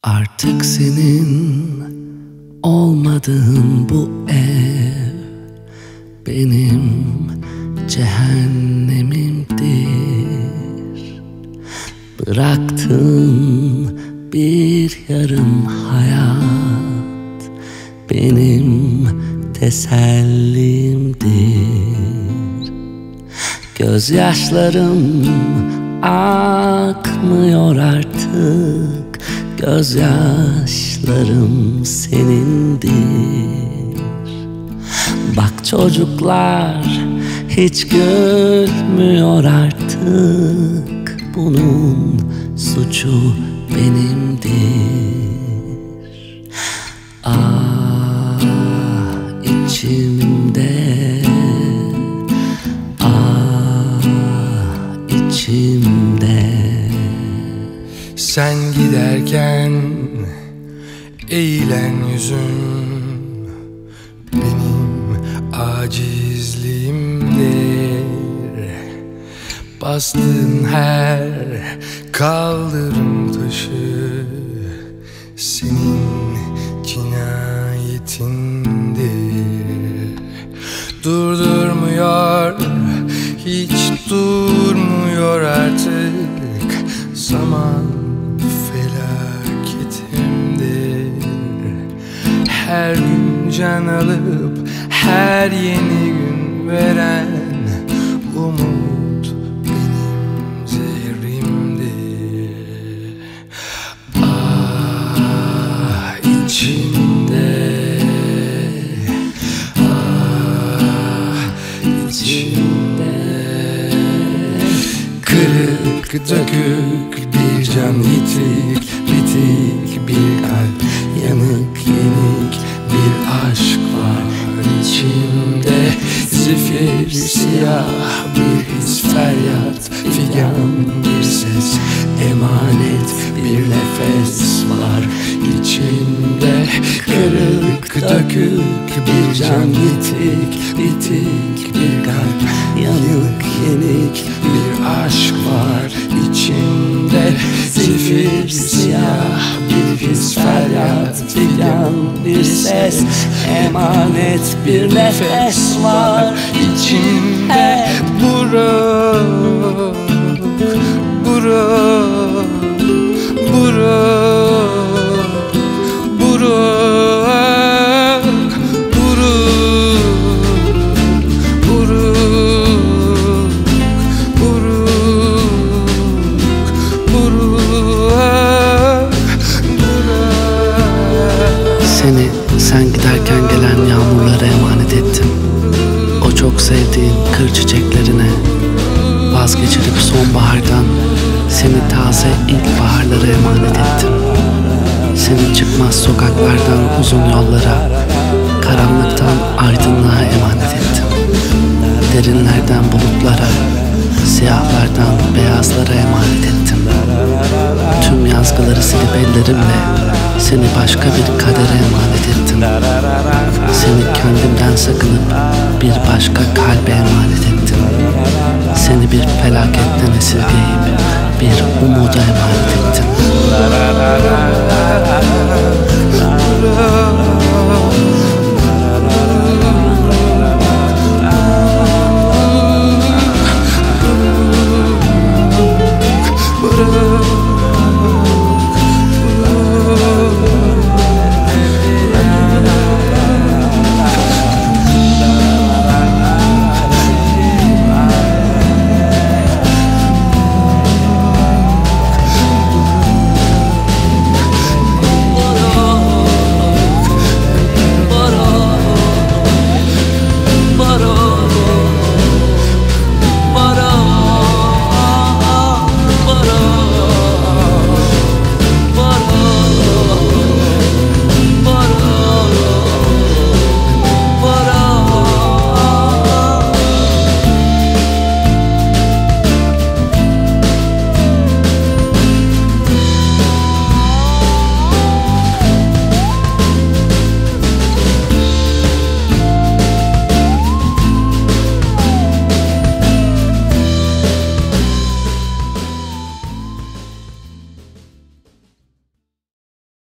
Artık senin olmadığın bu ev benim cehennemimdir. Bıraktığın bir yarım hayat benim tesellimdir. Gözyaşlarım akmıyor artık, gözyaşlarım senindir. Bak çocuklar hiç gülmüyor artık, bunun suçu benimdir. Ah içimde, ah içimde. Sen giderken eğilen yüzün benim acizliğimdir. Bastığın her kaldırım taşı senin cinayetindir. Durdurmuyor, hiç durmuyor artık zaman felaketimdir. Her gün can alıp her yeni gün veren umut benim zehrimdir. Ah içimde, ah içimde. Kırık dökük bir can, yitik bitik bir kalp, yanık yenik bir aşk var içimde. Zifir siyah bir his, feryat figan bir ses, emanet bir nefes var içimde. Kırık dökük bir can, yitik bitik bir kalp, yanık yenik bir aşk var içimde. Zifir siyah bir his, feryat figan bir ses, emanet bir nefes var içimde. Buruk, buruk, buruk, buruk, buruk, buruk. Sen giderken gelen yağmurlara emanet ettim. O çok sevdiğin kır çiçeklerine, vazgeçirip sonbahardan seni taze ilkbaharlara emanet ettim. Seni çıkmaz sokaklardan uzun yollara, karanlıktan aydınlığa emanet ettim. Derinlerden bulutlara, siyahlardan beyazlara emanet ettim. Tüm yazgıları silip ellerimle seni başka bir kadere emanet ettim. Seni kendimden sakınıp bir başka kalbe emanet ettim. Seni bir felaketten esirgeyip bir umuda emanet ettim.